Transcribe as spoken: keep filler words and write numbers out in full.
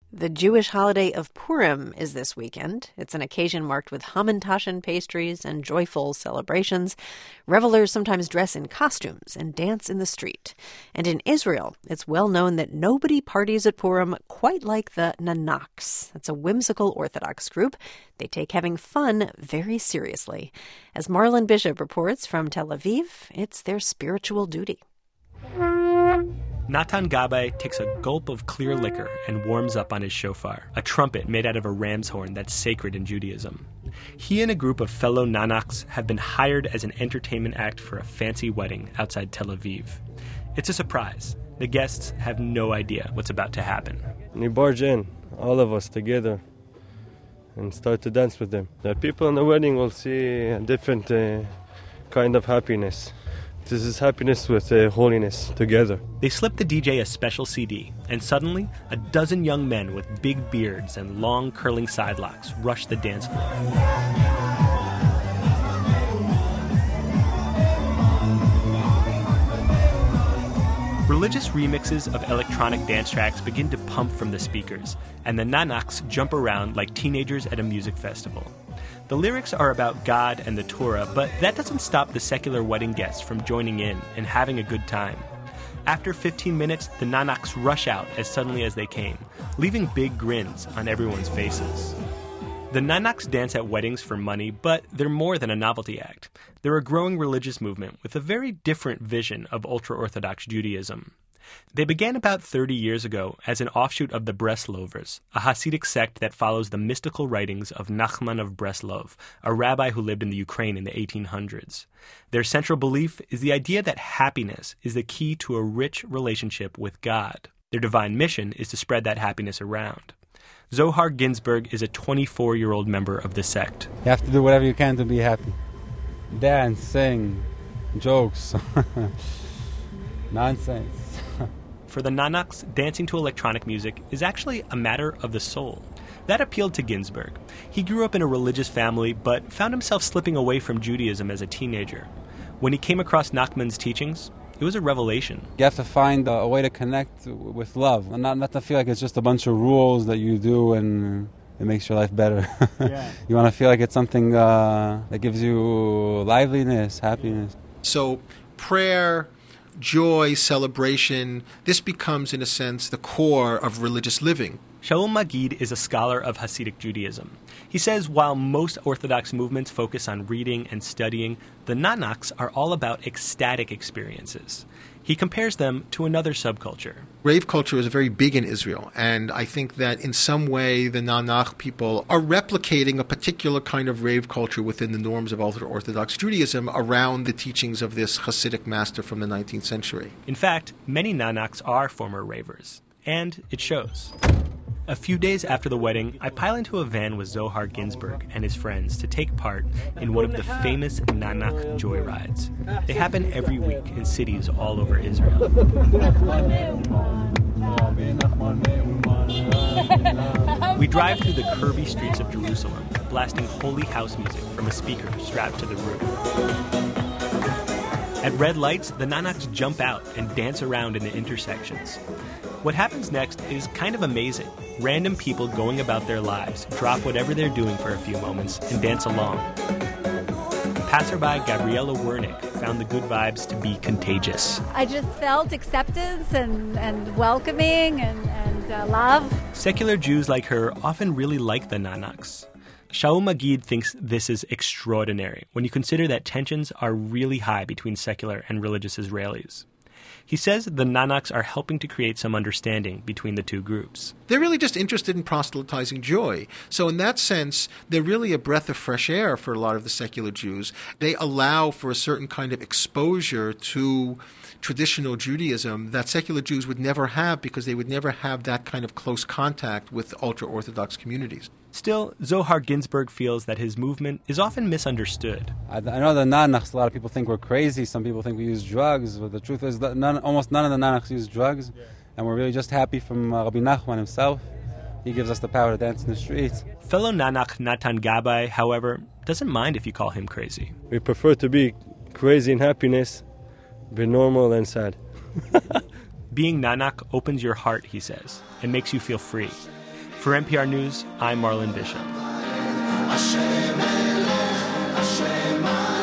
The Jewish holiday of Purim is this weekend. It's an occasion marked with hamantaschen pastries and joyful celebrations. Revelers sometimes dress in costumes and dance in the street. And in Israel, it's well known that nobody parties at Purim quite like the Nanaks. It's a whimsical Orthodox group. They take having fun very seriously. As Marlon Bishop reports from Tel Aviv, it's their spiritual duty. Natan Gabay takes a gulp of clear liquor and warms up on his shofar, a trumpet made out of a ram's horn that's sacred in Judaism. He and a group of fellow Nanaks have been hired as an entertainment act for a fancy wedding outside Tel Aviv. It's a surprise. The guests have no idea what's about to happen. We barge in, all of us together, and start to dance with them. The people in the wedding will see a different uh, kind of happiness. This is happiness with uh, holiness together. They slip the D J a special C D, and suddenly, a dozen young men with big beards and long curling sidelocks rush the dance floor. Religious remixes of electronic dance tracks begin to pump from the speakers, and the Nanaks jump around like teenagers at a music festival. The lyrics are about God and the Torah, but that doesn't stop the secular wedding guests from joining in and having a good time. After fifteen minutes, the Nanaks rush out as suddenly as they came, leaving big grins on everyone's faces. The Nanaks dance at weddings for money, but they're more than a novelty act. They're a growing religious movement with a very different vision of ultra-Orthodox Judaism. They began about thirty years ago as an offshoot of the Breslovers, a Hasidic sect that follows the mystical writings of Nachman of Breslov, a rabbi who lived in the Ukraine in the eighteen hundreds. Their central belief is the idea that happiness is the key to a rich relationship with God. Their divine mission is to spread that happiness around. Zohar Ginsburg is a twenty-four-year-old member of the sect. You have to do whatever you can to be happy. Dance, sing, jokes, nonsense. For the Nanaks, dancing to electronic music is actually a matter of the soul. That appealed to Ginsburg. He grew up in a religious family, but found himself slipping away from Judaism as a teenager. When he came across Nachman's teachings, it was a revelation. You have to find a, a way to connect with love, and not, not to feel like it's just a bunch of rules that you do and it makes your life better. Yeah. You want to feel like it's something uh, that gives you liveliness, happiness. So prayer, joy, celebration, this becomes, in a sense, the core of religious living. Shaul Magid is a scholar of Hasidic Judaism. He says while most Orthodox movements focus on reading and studying, the Nanaks are all about ecstatic experiences. He compares them to another subculture. Rave culture is very big in Israel, and I think that in some way the Nanak people are replicating a particular kind of rave culture within the norms of ultra-Orthodox Judaism around the teachings of this Hasidic master from the nineteenth century. In fact, many Nanaks are former ravers, and it shows. A few days after the wedding, I pile into a van with Zohar Ginsburg and his friends to take part in one of the famous Nanak joyrides. They happen every week in cities all over Israel. We drive through the curvy streets of Jerusalem, blasting holy house music from a speaker strapped to the roof. At red lights, the Nanaks jump out and dance around in the intersections. What happens next is kind of amazing. Random people going about their lives drop whatever they're doing for a few moments and dance along. Passerby Gabriela Wernick found the good vibes to be contagious. I just felt acceptance and, and welcoming and, and uh, love. Secular Jews like her often really like the Nanaks. Shaul Magid thinks this is extraordinary when you consider that tensions are really high between secular and religious Israelis. He says the Nanaks are helping to create some understanding between the two groups. They're really just interested in proselytizing joy. So in that sense, they're really a breath of fresh air for a lot of the secular Jews. They allow for a certain kind of exposure to traditional Judaism that secular Jews would never have because they would never have that kind of close contact with ultra-Orthodox communities. Still, Zohar Ginsburg feels that his movement is often misunderstood. I, I know the Nanaks, a lot of people think we're crazy. Some people think we use drugs. But the truth is that none, almost none of the Nanaks use drugs. Yeah. And we're really just happy from uh, Rabbi Nachman himself. He gives us the power to dance in the streets. Fellow Nanak Natan Gabay, however, doesn't mind if you call him crazy. We prefer to be crazy in happiness, be normal and sad. Being Nanak opens your heart, he says, and makes you feel free. For N P R News, I'm Marlon Bishop. Hashem Elech, Hashem